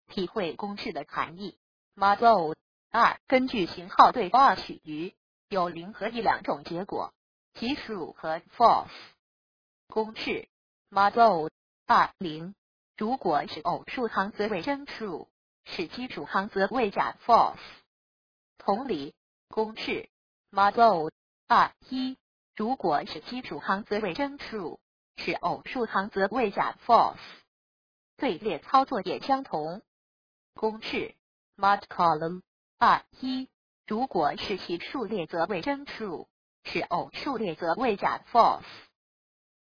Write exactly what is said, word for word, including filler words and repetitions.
体会公式的含义。Model 二，根据型号对 or 取余，有零和一两种结果，即 true 和 false。公式 Model 二零，如果是偶数行则为真 true， 是奇数行则为假 false。同理，公式 Model 二一，如果是奇数行则为真 true， 是偶数行则为假 false。队列操作也相同。公式 Mod column 二一，如果是奇数列则为真 true， 是偶数列则为假 false。